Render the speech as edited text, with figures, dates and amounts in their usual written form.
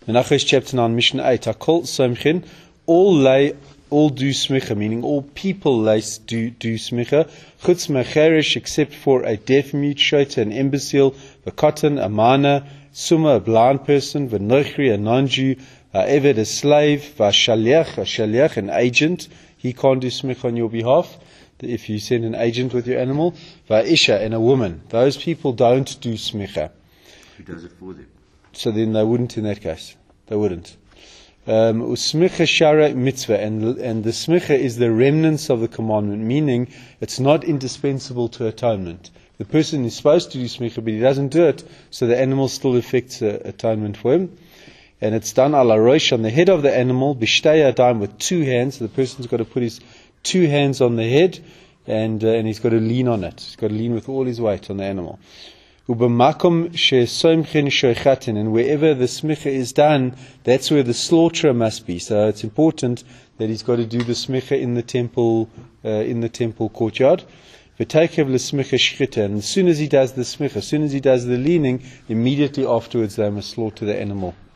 Menachos chapter 9, Mishnah 8. Hakol Somchin, all do smicha, meaning all people do smicha. Chutz mecherish, except for a deaf mute, shota, an imbecile, v'katan, a mana, summa, a blind person, v'nochri, a non-Jew, eved, a slave, v'shaliach, an agent. He can't do smicha on your behalf if you send an agent with your animal. Va'isha, and a woman. Those people don't do smicha. Who does it for them? So then they wouldn't in that case. They wouldn't. Usmicha shara mitzvah, and the smicha is the remnants of the commandment, meaning it's not indispensable to atonement. The person is supposed to do smicha, but he doesn't do it, so the animal still affects atonement for him. And it's done ala rosh, on the head of the animal, bishtei yadayim, with two hands. So the person's got to put his two hands on the head, and he's got to lean on it. He's got to lean with all his weight on the animal. Ubamakom she'somchin shoichatin, and wherever the smicha is done, that's where the slaughterer must be. So it's important that he's got to do the smicha in the temple courtyard. V'takev l'smicha shchita, and as soon as he does the smicha, as soon as he does the leaning, immediately afterwards they must slaughter the animal.